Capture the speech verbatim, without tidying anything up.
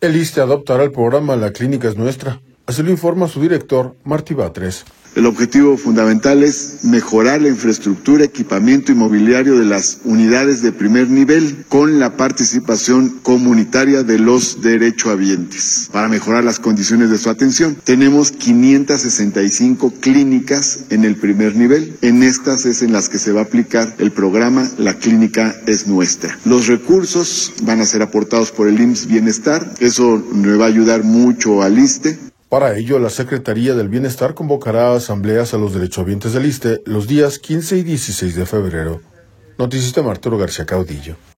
El ISSSTE adoptará el programa La Clínica es Nuestra. Así lo informa su director, Martí Batres. El objetivo fundamental es mejorar la infraestructura, equipamiento y mobiliario de las unidades de primer nivel con la participación comunitaria de los derechohabientes para mejorar las condiciones de su atención. Tenemos quinientas sesenta y cinco clínicas en el primer nivel. En estas es en las que se va a aplicar el programa La Clínica es Nuestra. Los recursos van a ser aportados por el I M S S Bienestar. Eso le va a ayudar mucho al ISSSTE. Para ello, la Secretaría del Bienestar convocará a asambleas a los derechohabientes del ISSSTE los días quince y dieciséis de febrero. Noticista Arturo García Caudillo.